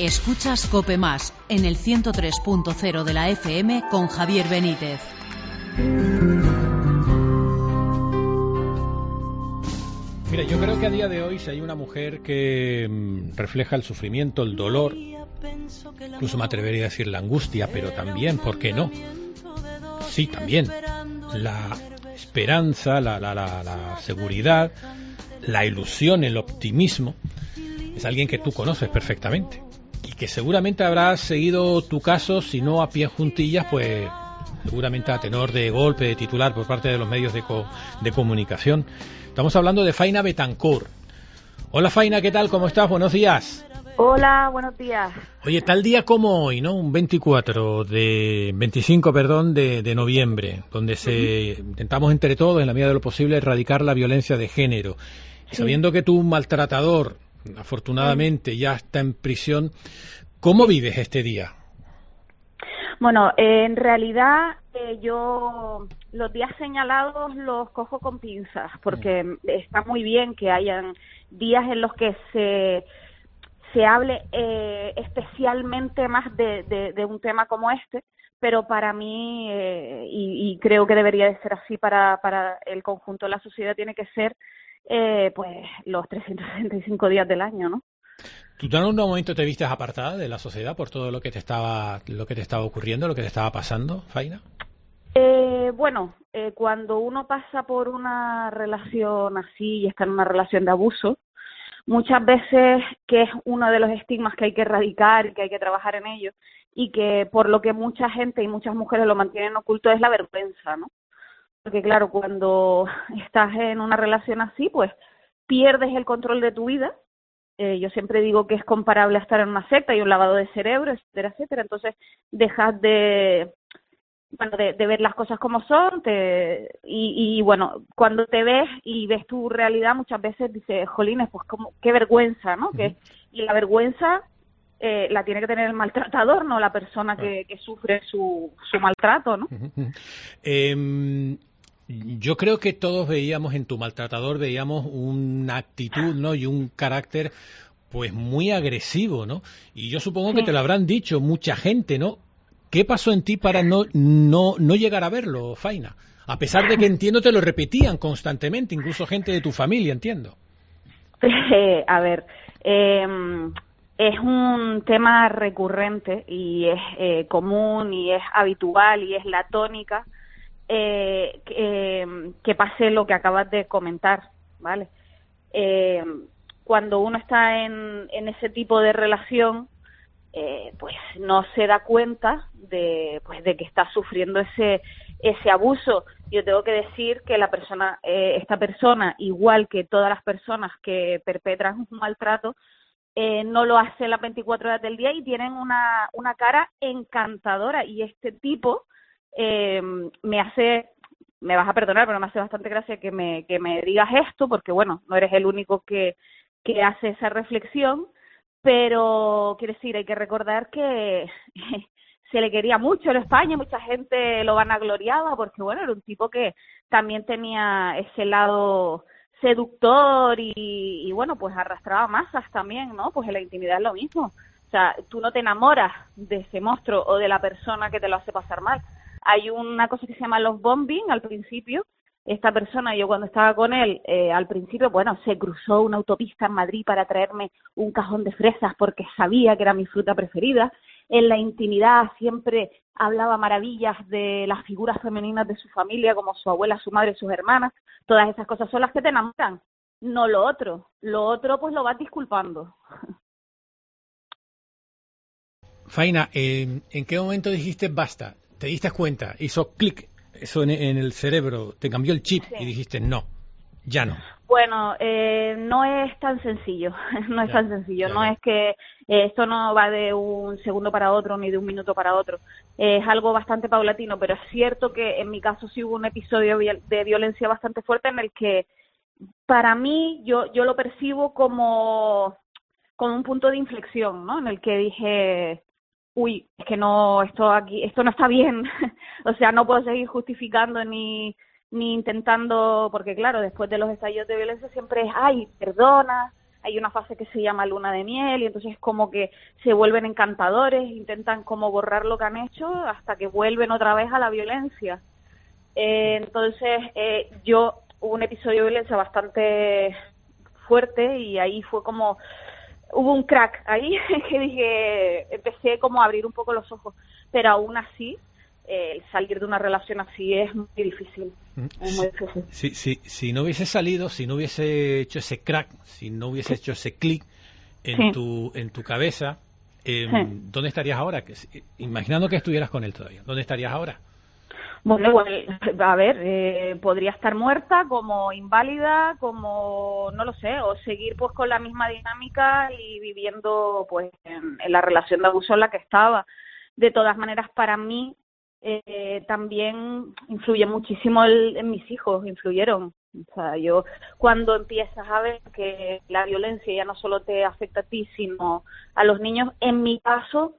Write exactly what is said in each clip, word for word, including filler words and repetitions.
Escuchas COPE Más en el ciento tres punto cero de la F M con Javier Benítez. Mira, yo creo que a día de hoy si hay una mujer que mmm, refleja el sufrimiento, el dolor, incluso me atrevería a decir la angustia, pero también, ¿por qué no? Sí, también la esperanza, la, la, la, la seguridad, la ilusión, el optimismo, es alguien que tú conoces perfectamente y que seguramente habrás seguido tu caso, si no a pie juntillas, pues seguramente a tenor de golpe, de titular por parte de los medios de, co de comunicación. Estamos hablando de Faina Betancourt. Hola Faina, ¿qué tal? ¿Cómo estás? Buenos días. Hola, buenos días. Oye, tal día como hoy, ¿no? Un veinticuatro de, veinticinco, perdón, de, de noviembre, donde se uh-huh. intentamos entre todos, en la medida de lo posible, erradicar la violencia de género. Sí. Sabiendo que tu maltratador, afortunadamente, uh-huh. ya está en prisión, ¿cómo vives este día? Bueno, eh, en realidad eh, yo los días señalados los cojo con pinzas, porque uh-huh. está muy bien que hayan días en los que se... se hable eh, especialmente más de, de, de un tema como este, pero para mí, eh, y, y creo que debería de ser así para, para el conjunto de la sociedad, tiene que ser eh, pues los trescientos sesenta y cinco días del año, ¿no? ¿Tú en algún momento te vistes apartada de la sociedad por todo lo que te estaba, lo que te estaba ocurriendo, lo que te estaba pasando, Faina? Eh, bueno, eh, cuando uno pasa por una relación así y está en una relación de abuso, muchas veces, que es uno de los estigmas que hay que erradicar y que hay que trabajar en ello, y que por lo que mucha gente y muchas mujeres lo mantienen oculto, es la vergüenza, ¿no? Porque claro, cuando estás en una relación así, pues pierdes el control de tu vida. Eh, yo siempre digo que es comparable a estar en una secta y un lavado de cerebro, etcétera, etcétera. Entonces dejas de... bueno, de, de ver las cosas como son, te, y, y bueno, cuando te ves y ves tu realidad, muchas veces dices, jolines, pues como, qué vergüenza, ¿no? Uh-huh. Que, y la vergüenza eh, la tiene que tener el maltratador, no la persona que, que sufre su, su maltrato, ¿no? Uh-huh. eh, yo creo que todos veíamos en tu maltratador, veíamos una actitud, ¿no? Y un carácter, pues muy agresivo, ¿no? Y yo supongo sí. que te lo habrán dicho mucha gente, ¿no? ¿Qué pasó en ti para no, no, no llegar a verlo, Faina? A pesar de que entiendo te lo repetían constantemente, incluso gente de tu familia, entiendo. Eh, a ver, eh, es un tema recurrente y es eh, común y es habitual y es la tónica eh, que, que pase lo que acabas de comentar, ¿vale? Eh, cuando uno está en, en ese tipo de relación, Eh, pues no se da cuenta de pues de que está sufriendo ese ese abuso. Yo tengo que decir que la persona eh, esta persona, igual que todas las personas que perpetran un maltrato, eh, no lo hace las veinticuatro horas del día y tienen una una cara encantadora, y este tipo eh, me hace, me vas a perdonar, pero me hace bastante gracia que me que me digas esto, porque bueno, no eres el único que que hace esa reflexión. Pero, quiero decir, hay que recordar que se le quería mucho en España, mucha gente lo vanagloriaba porque, bueno, era un tipo que también tenía ese lado seductor y, y, bueno, pues arrastraba masas también, ¿no? Pues en la intimidad es lo mismo. O sea, tú no te enamoras de ese monstruo o de la persona que te lo hace pasar mal. Hay una cosa que se llama love bombing al principio. Esta persona, yo cuando estaba con él, eh, al principio, bueno, se cruzó una autopista en Madrid para traerme un cajón de fresas porque sabía que era mi fruta preferida. En la intimidad siempre hablaba maravillas de las figuras femeninas de su familia, como su abuela, su madre, sus hermanas. Todas esas cosas son las que te enamoran, no lo otro. Lo otro, pues lo vas disculpando. Faina, eh, ¿en qué momento dijiste basta? ¿Te diste cuenta? Hizo clic. Eso en, en el cerebro, te cambió el chip sí. y dijiste no, ya no. Bueno, eh, no es tan sencillo, no es ya, tan sencillo, no ya. es que eh, esto no va de un segundo para otro ni de un minuto para otro, eh, es algo bastante paulatino, pero es cierto que en mi caso sí hubo un episodio de violencia bastante fuerte en el que para mí yo yo lo percibo como, como un punto de inflexión, ¿no? En el que dije, uy, es que no, esto aquí, esto no está bien, o sea, no puedo seguir justificando ni, ni intentando, porque claro, después de los estallidos de violencia siempre es, ay, perdona, hay una fase que se llama luna de miel y entonces como que se vuelven encantadores, intentan como borrar lo que han hecho hasta que vuelven otra vez a la violencia. Eh, entonces eh, yo hubo un episodio de violencia bastante fuerte y ahí fue como hubo un crack ahí que dije, empecé como a abrir un poco los ojos, pero aún así eh, el salir de una relación así es muy difícil. Es muy difícil. Si, si, si no hubiese salido, si no hubiese hecho ese crack, si no hubiese hecho ese clic en Sí. tu en tu cabeza, eh, Sí. ¿dónde estarías ahora? Que, imaginando que estuvieras con él todavía, ¿dónde estarías ahora? Bueno, igual, a ver, eh, podría estar muerta, como inválida, como, no lo sé, o seguir pues con la misma dinámica y viviendo pues en, en la relación de abuso en la que estaba. De todas maneras, para mí eh, también influye muchísimo el, en mis hijos, influyeron. O sea, yo cuando empiezas a ver que la violencia ya no solo te afecta a ti, sino a los niños, en mi caso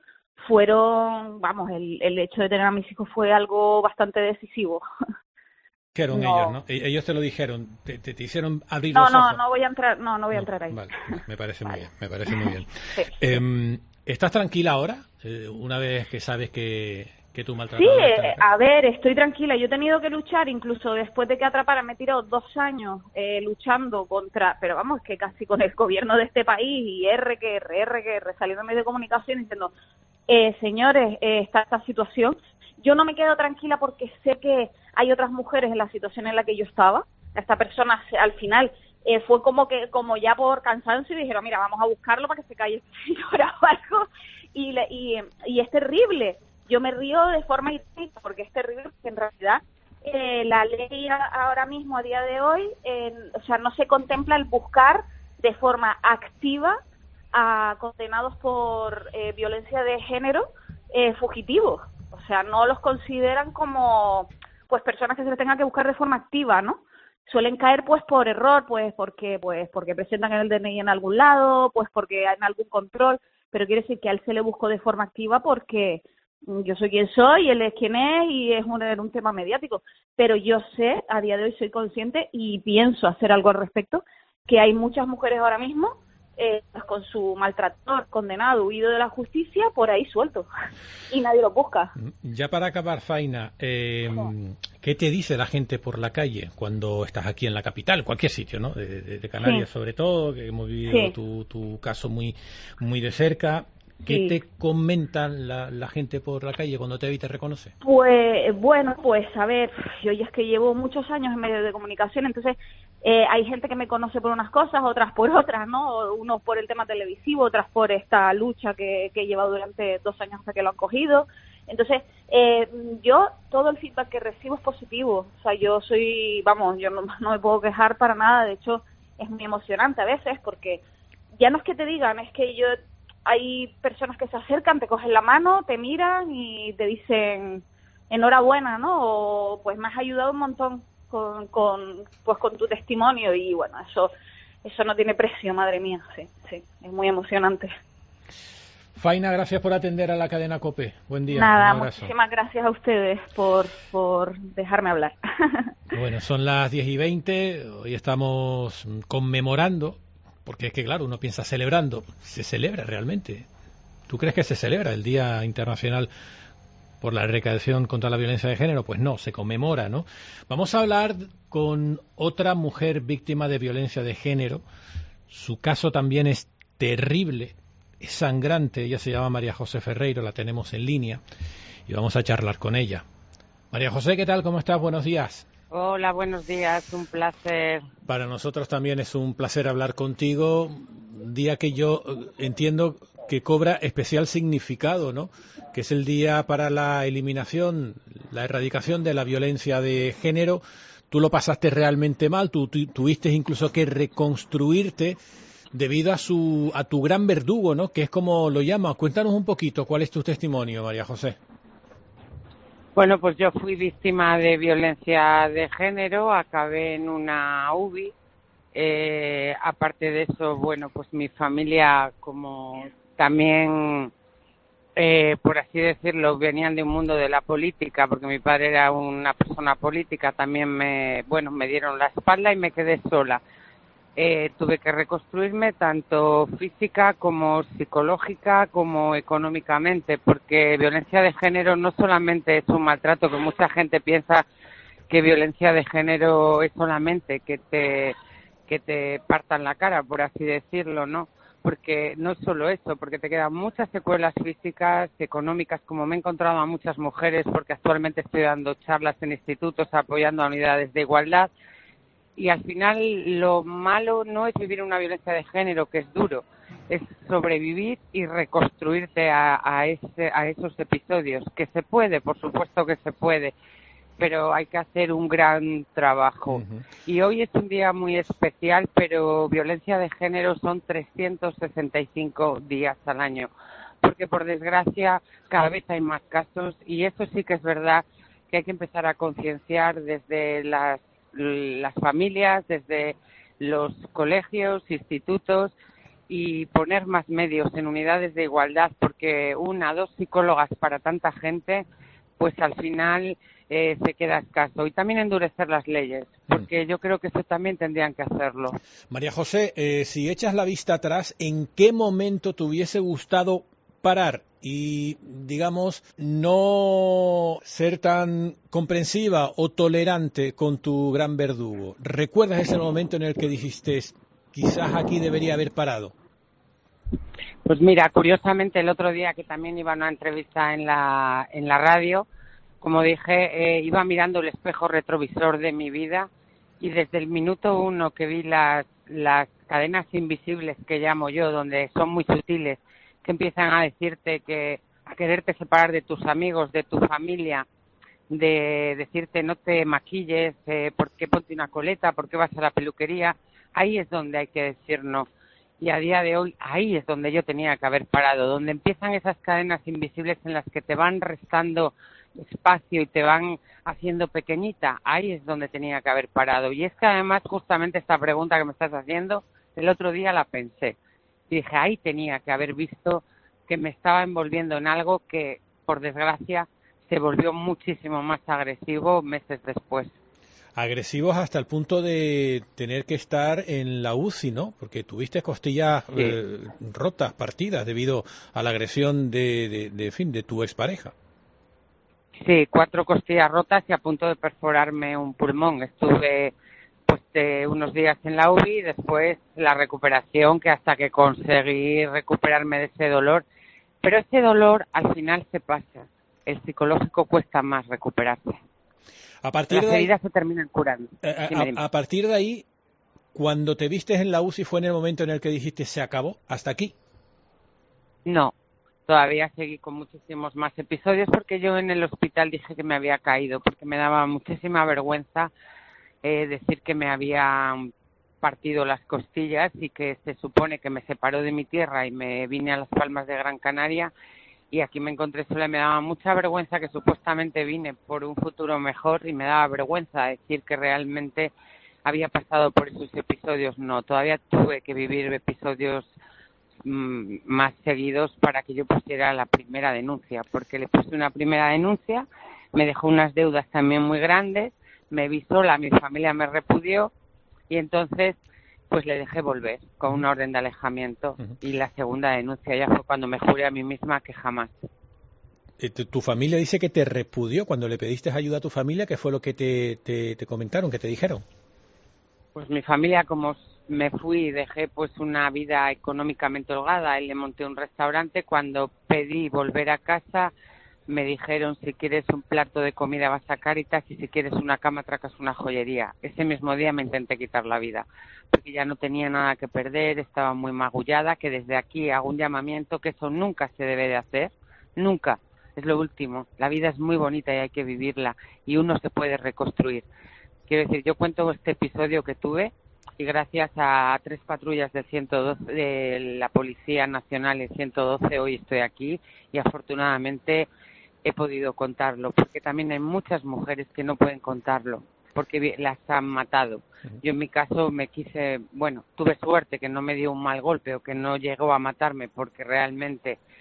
fueron, vamos, el, el hecho de tener a mis hijos fue algo bastante decisivo. Dijeron No. ellos, ¿no? E- Ellos te lo dijeron, te, te, te hicieron abrir No, los no, ojos. no voy a entrar, no, no voy a No, entrar ahí. Vale, me parece muy Vale. bien, me parece muy bien. Sí. Eh, ¿Estás tranquila ahora? Eh, una vez que sabes que, que tu Sí, maltratador está en la eh, calle. a ver, estoy tranquila. Yo he tenido que luchar, incluso después de que atrapara, me he tirado dos años eh, luchando contra, pero vamos, que casi con el gobierno de este país y R que R, R que R, saliendo en medios de comunicación diciendo, eh, señores, eh, está esta situación. Yo no me quedo tranquila porque sé que hay otras mujeres en la situación en la que yo estaba. Esta persona se- al final eh, fue como que, como ya por cansancio, y dijeron, mira, vamos a buscarlo para que se calle esta señora o algo. Y, le- y, y es terrible. Yo me río de forma irónica porque es terrible, porque en realidad eh, la ley a- ahora mismo, a día de hoy, eh, o sea, no se contempla el buscar de forma activa a condenados por eh, violencia de género eh, fugitivos. O sea, no los consideran como pues personas que se les tenga que buscar de forma activa, ¿no? Suelen caer pues por error, pues porque pues porque presentan el D N I en algún lado, pues porque hay algún control, pero quiere decir que a él se le buscó de forma activa porque mm, yo soy quien soy, él es quien es y es un, era un tema mediático. Pero yo sé, a día de hoy soy consciente y pienso hacer algo al respecto, que hay muchas mujeres ahora mismo eh, con su maltratador condenado, huido de la justicia, por ahí suelto y nadie lo busca. Ya para acabar, Faina, eh, ¿qué te dice la gente por la calle cuando estás aquí en la capital, cualquier sitio, ¿no? De, de- de Canarias, Sí. sobre todo, que hemos vivido Sí. tu, tu caso muy, muy de cerca. ¿Qué Sí. te comentan la, la gente por la calle cuando te ve y te reconoce? Pues bueno, pues a ver, yo ya es que llevo muchos años en medios de comunicación, entonces eh, hay gente que me conoce por unas cosas, otras por otras, ¿no? Unos por el tema televisivo, otras por esta lucha que, que he llevado durante dos años hasta que lo han cogido. Entonces, eh, yo todo el feedback que recibo es positivo. O sea, yo soy, vamos, yo no, no me puedo quejar para nada. De hecho, es muy emocionante a veces porque ya no es que te digan, es que yo hay personas que se acercan, te cogen la mano, te miran y te dicen enhorabuena, ¿no? O pues me has ayudado un montón con, con pues con tu testimonio y bueno, eso eso no tiene precio, madre mía, sí, sí, es muy emocionante. Faina, gracias por atender a la cadena COPE. Buen día. Nada, un abrazo. muchísimas gracias a ustedes por, por dejarme hablar. Bueno, son las diez y veinte, hoy estamos conmemorando, porque es que claro, uno piensa celebrando, se celebra realmente. ¿Tú crees que se celebra el Día Internacional por la Erradicación contra la Violencia de Género? Pues no, se conmemora, ¿no? Vamos a hablar con otra mujer víctima de violencia de género. Su caso también es terrible, es sangrante. Ella se llama María José Ferreiro, la tenemos en línea y vamos a charlar con ella. María José, ¿qué tal? ¿Cómo estás? Buenos días. Hola, buenos días, un placer. Para nosotros también es un placer hablar contigo, un día que yo eh, entiendo que cobra especial significado, ¿no? Que es el día para la eliminación, la erradicación de la violencia de género. Tú lo pasaste realmente mal, tú, tú tuviste incluso que reconstruirte debido a su a tu gran verdugo, ¿no? Que es como lo llamas. Cuéntanos un poquito cuál es tu testimonio, María José. Bueno, pues yo fui víctima de violencia de género, acabé en una U B I. Eh, aparte de eso, bueno, pues mi familia, como también, eh, por así decirlo, venían de un mundo de la política, porque mi padre era una persona política, también me, bueno, me dieron la espalda y me quedé sola. eh, tuve que reconstruirme tanto física como psicológica como económicamente, porque violencia de género no solamente es un maltrato, que mucha gente piensa que violencia de género es solamente que te que te partan la cara, por así decirlo, ¿no? Porque no es solo eso, porque te quedan muchas secuelas físicas, económicas, como me he encontrado a muchas mujeres, porque actualmente estoy dando charlas en institutos apoyando a unidades de igualdad, y al final lo malo no es vivir una violencia de género, que es duro, es sobrevivir y reconstruirte a, a, ese, a esos episodios, que se puede, por supuesto que se puede, pero hay que hacer un gran trabajo. Uh-huh. Y hoy es un día muy especial, pero violencia de género son trescientos sesenta y cinco días al año, porque por desgracia cada vez hay más casos, y eso sí que es verdad que hay que empezar a concienciar desde las, las familias, desde los colegios, institutos, y poner más medios en unidades de igualdad, porque una, dos psicólogas para tanta gente, pues al final eh, se queda escaso. Y también endurecer las leyes, porque yo creo que eso también tendrían que hacerlo. María José, eh, si echas la vista atrás, ¿en qué momento te hubiese gustado parar y, digamos, no ser tan comprensiva o tolerante con tu gran verdugo? ¿Recuerdas ese momento en el que dijiste, quizás aquí debería haber parado? Pues mira, curiosamente el otro día que también iba a una entrevista en la en la radio, como dije, eh, iba mirando el espejo retrovisor de mi vida, y desde el minuto uno que vi las las cadenas invisibles que llamo yo, donde son muy sutiles, que empiezan a decirte que a quererte separar de tus amigos, de tu familia, de decirte no te maquilles, eh, por qué ponte una coleta, por qué vas a la peluquería, ahí es donde hay que decir no. Y a día de hoy, ahí es donde yo tenía que haber parado, donde empiezan esas cadenas invisibles en las que te van restando espacio y te van haciendo pequeñita, ahí es donde tenía que haber parado. Y es que además justamente esta pregunta que me estás haciendo, el otro día la pensé. Y dije, ahí tenía que haber visto que me estaba envolviendo en algo que, por desgracia, se volvió muchísimo más agresivo meses después. Agresivos hasta el punto de tener que estar en la U C I, ¿no? Porque tuviste costillas sí. eh, rotas, partidas, debido a la agresión de, de, de, en fin, de tu expareja. Sí, cuatro costillas rotas y a punto de perforarme un pulmón. Estuve pues de unos días en la U B I y después la recuperación, que hasta que conseguí recuperarme de ese dolor. Pero ese dolor al final se pasa. El psicológico cuesta más recuperarse. A partir Las de ahí, heridas se terminan curando. A, dime, dime. a, a partir de ahí, cuando te vistes en la U C I, ¿fue en el momento en el que dijiste se acabó? ¿Hasta aquí? No, todavía seguí con muchísimos más episodios, porque yo en el hospital dije que me había caído, porque me daba muchísima vergüenza eh, decir que me habían partido las costillas y que se supone que me separó de mi tierra y me vine a Las Palmas de Gran Canaria. Y aquí me encontré sola y me daba mucha vergüenza, que supuestamente vine por un futuro mejor, y me daba vergüenza decir que realmente había pasado por esos episodios. No, todavía tuve que vivir episodios mmm, más seguidos para que yo pusiera la primera denuncia, porque le puse una primera denuncia, me dejó unas deudas también muy grandes, me vi sola, mi familia me repudió, y entonces pues le dejé volver con una orden de alejamiento. Uh-huh. Y la segunda denuncia ya fue cuando me juré a mí misma que jamás. ¿Tu familia dice que te repudió cuando le pediste ayuda a tu familia? ¿Qué fue lo que te, te, te comentaron, que te dijeron? Pues mi familia, como me fui y dejé pues una vida económicamente holgada y le monté un restaurante, cuando pedí volver a casa me dijeron, si quieres un plato de comida vas a Cáritas y si quieres una cama tracas una joyería. Ese mismo día me intenté quitar la vida, porque ya no tenía nada que perder, estaba muy magullada, que desde aquí hago un llamamiento que eso nunca se debe de hacer, nunca, es lo último. La vida es muy bonita y hay que vivirla, y uno se puede reconstruir. Quiero decir, yo cuento este episodio que tuve, y gracias a tres patrullas del ciento doce, de la Policía Nacional y el ciento doce, hoy estoy aquí, y afortunadamente he podido contarlo, porque también hay muchas mujeres que no pueden contarlo, porque las han matado. Yo en mi caso me quise, bueno, tuve suerte que no me dio un mal golpe o que no llegó a matarme, porque realmente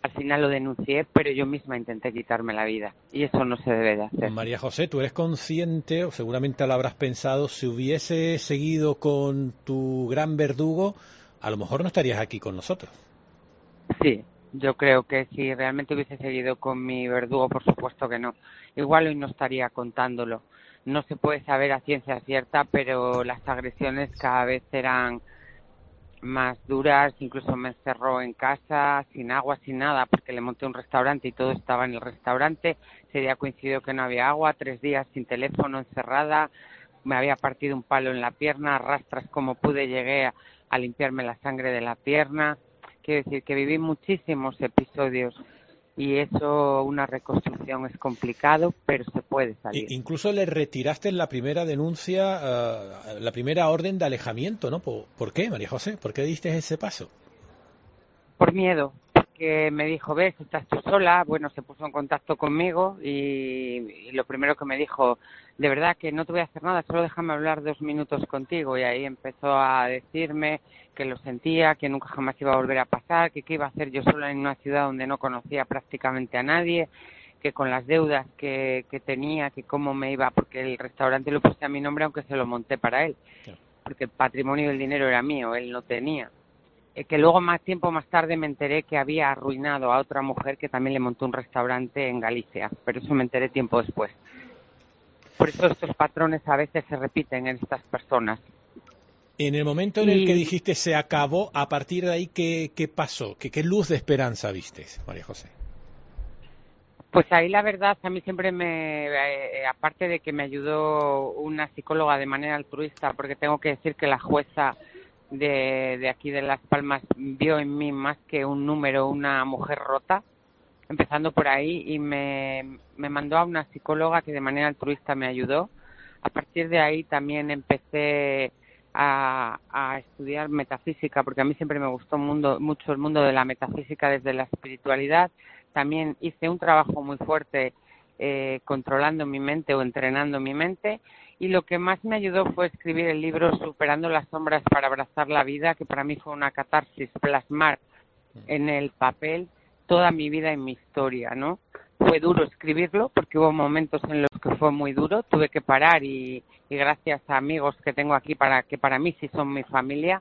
Al final lo denuncié, pero yo misma intenté quitarme la vida y eso no se debe de hacer. María José, ¿tú eres consciente, o seguramente lo habrás pensado, si hubiese seguido con tu gran verdugo, a lo mejor no estarías aquí con nosotros? Sí, yo creo que si realmente hubiese seguido con mi verdugo, por supuesto que no. Igual hoy no estaría contándolo. No se puede saber a ciencia cierta, pero las agresiones cada vez eran más duras, incluso me encerró en casa, sin agua, sin nada, porque le monté un restaurante y todo estaba en el restaurante. Ese día coincidió que no había agua, tres días sin teléfono, encerrada, me había partido un palo en la pierna, arrastras como pude, llegué a, a limpiarme la sangre de la pierna. Quiero decir que viví muchísimos episodios y eso, una reconstrucción es complicado, pero se puede salir. Incluso le retiraste la primera denuncia, uh, la primera orden de alejamiento, ¿no? ¿Por, ¿Por qué, María José? ¿Por qué diste ese paso? Por miedo, porque me dijo, ves, estás tú sola. Bueno, se puso en contacto conmigo y, y lo primero que me dijo, de verdad que no te voy a hacer nada, solo déjame hablar dos minutos contigo. Y ahí empezó a decirme que lo sentía, que nunca jamás iba a volver a pasar, que qué iba a hacer yo sola en una ciudad donde no conocía prácticamente a nadie, que con las deudas que, que tenía, que cómo me iba, porque el restaurante lo puse a mi nombre aunque se lo monté para él, porque el patrimonio y el dinero era mío, él no tenía. Que luego más tiempo más tarde me enteré que había arruinado a otra mujer que también le montó un restaurante en Galicia, pero eso me enteré tiempo después. Por eso estos patrones a veces se repiten en estas personas. En el momento en y... el que dijiste se acabó, a partir de ahí, ¿qué, qué pasó? ¿Qué, ¿Qué luz de esperanza viste, María José? Pues ahí la verdad, a mí siempre me, eh, aparte de que me ayudó una psicóloga de manera altruista, porque tengo que decir que la jueza de, de aquí de Las Palmas vio en mí más que un número, una mujer rota, empezando por ahí, y me, me mandó a una psicóloga que de manera altruista me ayudó. A partir de ahí también empecé a, a estudiar metafísica, porque a mí siempre me gustó mundo, mucho el mundo de la metafísica desde la espiritualidad. También hice un trabajo muy fuerte eh, controlando mi mente o entrenando mi mente, y lo que más me ayudó fue escribir el libro Superando las sombras para abrazar la vida, que para mí fue una catarsis, plasmar en el papel toda mi vida y mi historia, ¿no? Fue duro escribirlo porque hubo momentos en los que fue muy duro, tuve que parar y, y gracias a amigos que tengo aquí, para que para mí sí son mi familia,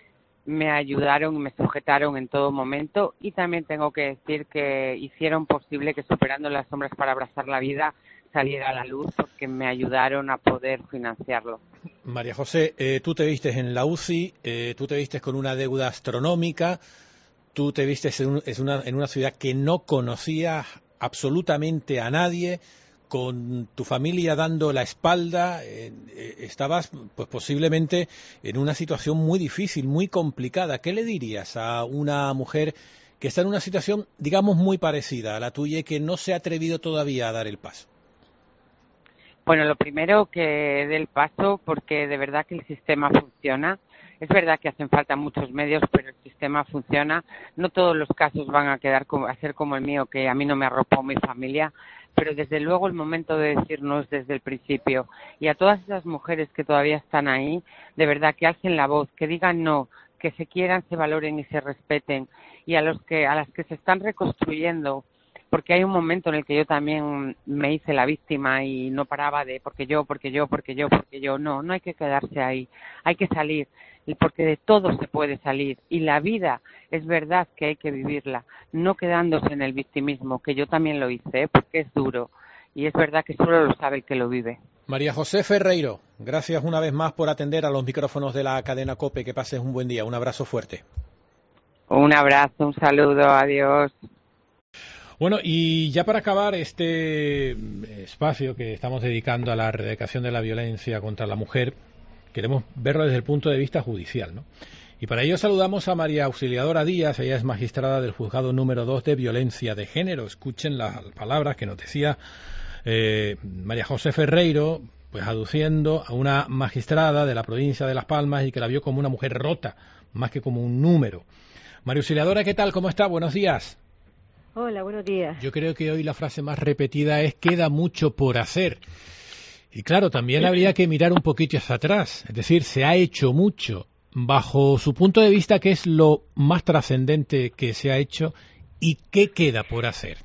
me ayudaron y me sujetaron en todo momento, y también tengo que decir que hicieron posible que Superando las sombras para abrazar la vida saliera a la luz, porque me ayudaron a poder financiarlo. María José, eh, tú te vistes en la U C I, eh, tú te vistes con una deuda astronómica, tú te vistes en, un, en, una, en una ciudad que no conocías absolutamente a nadie, con tu familia dando la espalda, eh, eh, estabas pues posiblemente en una situación muy difícil, muy complicada. ¿Qué le dirías a una mujer que está en una situación, digamos, muy parecida a la tuya y que no se ha atrevido todavía a dar el paso? Bueno, lo primero, que dé el paso, porque de verdad que el sistema funciona. Es verdad que hacen falta muchos medios, pero el sistema funciona. No todos los casos van a quedar como, a ser como el mío, que a mí no me arropó mi familia, pero desde luego el momento de decir no es desde el principio. Y a todas esas mujeres que todavía están ahí, de verdad que alcen la voz, que digan no, que se quieran, se valoren y se respeten. Y a los que a las que se están reconstruyendo, porque hay un momento en el que yo también me hice la víctima y no paraba de porque yo, porque yo, porque yo, porque yo. No, no hay que quedarse ahí, hay que salir, porque de todo se puede salir. Y la vida es verdad que hay que vivirla, no quedándose en el victimismo, que yo también lo hice, ¿eh? Porque es duro. Y es verdad que solo lo sabe el que lo vive. María José Ferreiro, gracias una vez más por atender a los micrófonos de la cadena COPE. Que pases un buen día, un abrazo fuerte. Un abrazo, un saludo, adiós. Bueno, y ya para acabar este espacio que estamos dedicando a la erradicación de la violencia contra la mujer, queremos verlo desde el punto de vista judicial, ¿no? Y para ello saludamos a María Auxiliadora Díaz. Ella es magistrada del juzgado número dos de violencia de género. Escuchen las palabras que nos decía eh, María José Ferreiro, pues aduciendo a una magistrada de la provincia de Las Palmas y que la vio como una mujer rota, más que como un número. María Auxiliadora, ¿qué tal? ¿Cómo está? Buenos días. Hola, buenos días. Yo creo que hoy la frase más repetida es queda mucho por hacer. Y claro, también habría que mirar un poquito hacia atrás. Es decir, se ha hecho mucho. Bajo su punto de vista, ¿qué es lo más trascendente que se ha hecho ¿Y qué queda por hacer?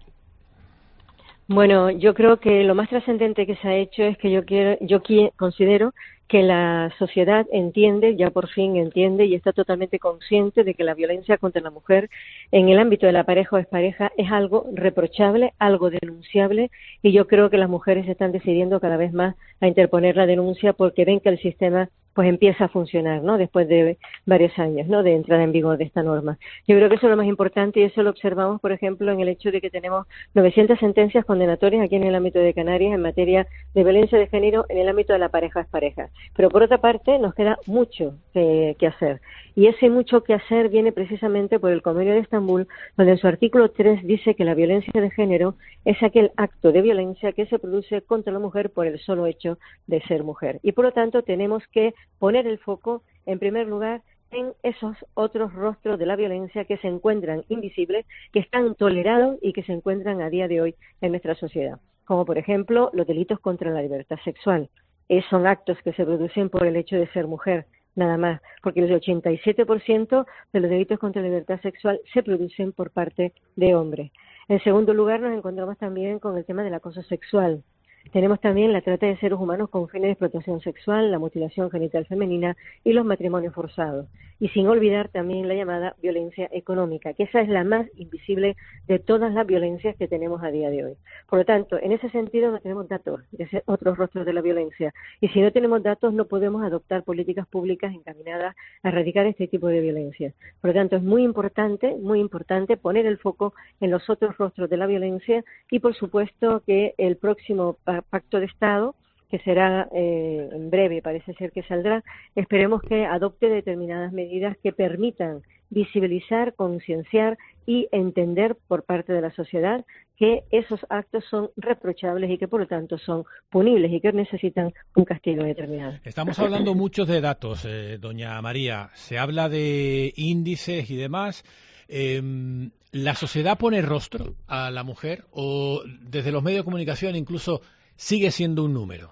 Bueno, yo creo que lo más trascendente que se ha hecho es que yo quiero, yo qui- considero que la sociedad entiende, ya por fin entiende y está totalmente consciente de que la violencia contra la mujer en el ámbito de la pareja o expareja es algo reprochable, algo denunciable, y yo creo que las mujeres están decidiendo cada vez más a interponer la denuncia porque ven que el sistema pues empieza a funcionar, ¿no? Después de varios años, ¿no? De entrada en vigor de esta norma. Yo creo que eso es lo más importante y eso lo observamos, por ejemplo, en el hecho de que tenemos novecientas sentencias condenatorias aquí en el ámbito de Canarias en materia de violencia de género en el ámbito de la pareja es pareja. Pero por otra parte nos queda mucho que, que hacer y ese mucho que hacer viene precisamente por el Convenio de Estambul, donde en su artículo tres dice que la violencia de género es aquel acto de violencia que se produce contra la mujer por el solo hecho de ser mujer. Y por lo tanto tenemos que poner el foco, en primer lugar, en esos otros rostros de la violencia que se encuentran invisibles, que están tolerados y que se encuentran a día de hoy en nuestra sociedad, como por ejemplo los delitos contra la libertad sexual. Eh, son actos que se producen por el hecho de ser mujer, nada más, porque el ochenta y siete por ciento de los delitos contra la libertad sexual se producen por parte de hombres. En segundo lugar, nos encontramos también con el tema del acoso sexual. Tenemos también la trata de seres humanos con fines de explotación sexual, la mutilación genital femenina y los matrimonios forzados. Y sin olvidar también la llamada violencia económica, que esa es la más invisible de todas las violencias que tenemos a día de hoy. Por lo tanto, en ese sentido no tenemos datos de ese otros rostros de la violencia. Y si no tenemos datos, no podemos adoptar políticas públicas encaminadas a erradicar este tipo de violencia. Por lo tanto, es muy importante, muy importante poner el foco en los otros rostros de la violencia y, por supuesto, que el próximo Pacto de Estado, que será eh, en breve, parece ser que saldrá, esperemos que adopte determinadas medidas que permitan visibilizar, concienciar y entender por parte de la sociedad que esos actos son reprochables y que por lo tanto son punibles y que necesitan un castigo determinado. Estamos hablando mucho de datos, eh, doña María. Se habla de índices y demás. Eh, ¿La sociedad pone rostro a la mujer o desde los medios de comunicación incluso sigue siendo un número?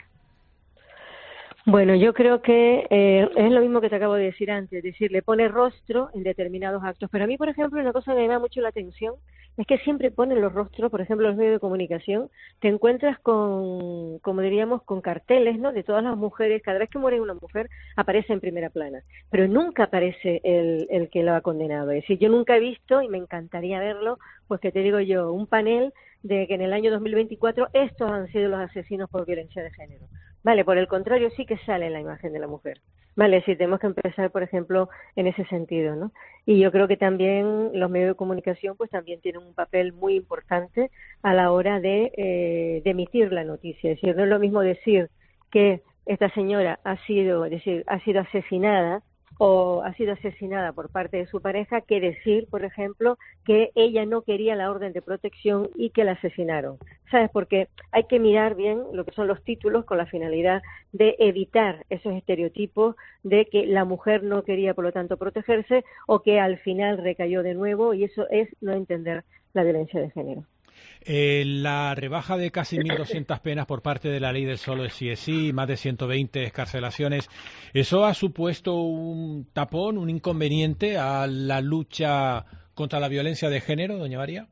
Bueno, yo creo que eh, es lo mismo que te acabo de decir antes, es decir, le pone rostro en determinados actos. Pero a mí, por ejemplo, una cosa que me llama mucho la atención es que siempre ponen los rostros, por ejemplo, los medios de comunicación, te encuentras con, como diríamos, con carteles, ¿no?, de todas las mujeres. Cada vez que muere una mujer aparece en primera plana, pero nunca aparece el, el que lo ha condenado. Es decir, yo nunca he visto, y me encantaría verlo, pues que te digo yo, un panel de que en el año dos mil veinticuatro estos han sido los asesinos por violencia de género. Vale, por el contrario, sí que sale la imagen de la mujer. Vale, sí, tenemos que empezar, por ejemplo, en ese sentido, ¿no? Y yo creo que también los medios de comunicación, pues también tienen un papel muy importante a la hora de, eh, de emitir la noticia. Es decir, no es lo mismo decir que esta señora ha sido, es decir, ha sido asesinada o ha sido asesinada por parte de su pareja que decir, por ejemplo, que ella no quería la orden de protección y que la asesinaron. ¿Sabes? Porque hay que mirar bien lo que son los títulos con la finalidad de evitar esos estereotipos de que la mujer no quería, por lo tanto, protegerse o que al final recayó de nuevo, y eso es no entender la violencia de género. Eh, la rebaja de casi mil doscientas penas por parte de la ley del solo sí es sí, más de ciento veinte excarcelaciones, ¿eso ha supuesto un tapón, un inconveniente a la lucha contra la violencia de género, doña María?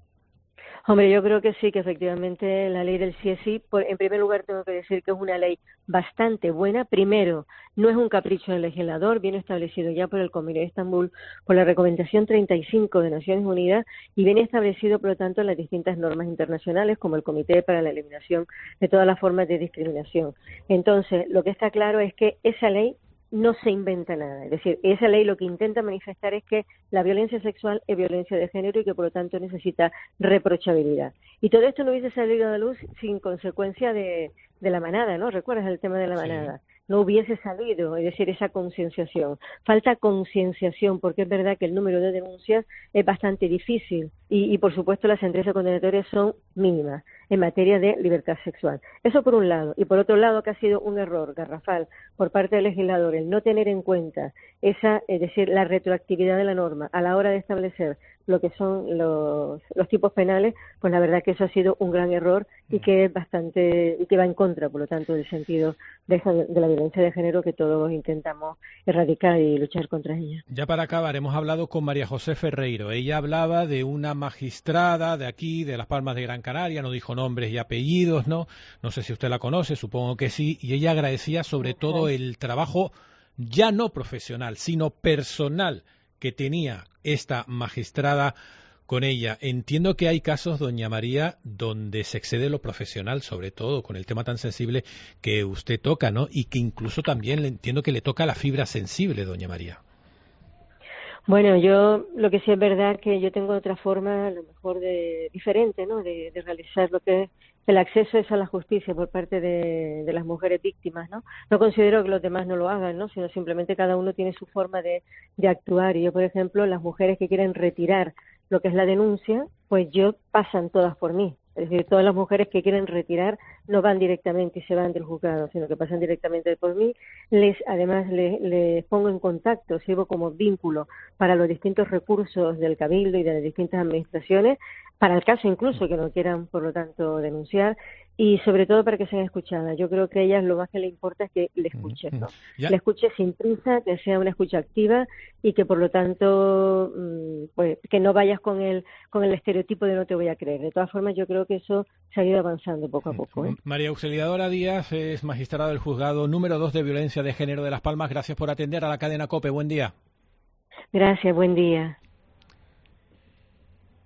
Hombre, yo creo que sí, que efectivamente la ley del sí es sí, por, en primer lugar tengo que decir que es una ley bastante buena. Primero, no es un capricho del legislador, viene establecido ya por el Convenio de Estambul, por la Recomendación treinta y cinco de Naciones Unidas, y viene establecido, por lo tanto, en las distintas normas internacionales, como el Comité para la Eliminación de todas las formas de discriminación. Entonces, lo que está claro es que esa ley no se inventa nada. Es decir, esa ley lo que intenta manifestar es que la violencia sexual es violencia de género y que por lo tanto necesita reprochabilidad. Y todo esto no hubiese salido a la luz sin consecuencia de, de la manada, ¿no? ¿Recuerdas el tema de la manada? Sí. No hubiese salido, es decir, esa concienciación. Falta concienciación, porque es verdad que el número de denuncias es bastante difícil y, y por supuesto, las sentencias condenatorias son mínimas en materia de libertad sexual. Eso por un lado. Y por otro lado, que ha sido un error garrafal por parte del legislador el no tener en cuenta esa, es decir, la retroactividad de la norma a la hora de establecer lo que son los, los tipos penales, pues la verdad que eso ha sido un gran error y que es bastante, y que va en contra, por lo tanto, del sentido de, esa, de la violencia de género que todos intentamos erradicar y luchar contra ella. Ya para acabar, hemos hablado con María José Ferreiro. Ella hablaba de una magistrada de aquí, de Las Palmas de Gran Canaria, no dijo nombres y apellidos, ¿no? No sé si usted la conoce, supongo que sí, y ella agradecía sobre todo el trabajo ya no profesional, sino personal que tenía esta magistrada con ella. Entiendo que hay casos, doña María, donde se excede lo profesional, sobre todo con el tema tan sensible que usted toca, ¿no? Y que incluso también le entiendo que le toca la fibra sensible, doña María. Bueno, yo lo que sí es verdad que yo tengo otra forma, a lo mejor de diferente, ¿no? De, de realizar lo que es el acceso es a la justicia por parte de, de las mujeres víctimas, ¿no? No considero que los demás no lo hagan, ¿no? Sino simplemente cada uno tiene su forma de, de actuar. Y yo, por ejemplo, las mujeres que quieren retirar lo que es la denuncia, pues yo pasan todas por mí. Es decir, todas las mujeres que quieren retirar no van directamente y se van del juzgado, sino que pasan directamente por mí. Les, además, les, les pongo en contacto, sirvo como vínculo para los distintos recursos del Cabildo y de las distintas administraciones, para el caso incluso que no quieran, por lo tanto, denunciar, y sobre todo para que sean escuchadas. Yo creo que a ellas lo más que les importa es que le escuchen, ¿no? Ya. Le escuche sin prisa, que sea una escucha activa y que, por lo tanto, pues que no vayas con el con el estereotipo de no te voy a creer. De todas formas, yo creo que eso se ha ido avanzando poco a poco, ¿eh? María Auxiliadora Díaz es magistrada del juzgado número dos de violencia de género de Las Palmas. Gracias por atender a la cadena COPE. Buen día. Gracias, buen día.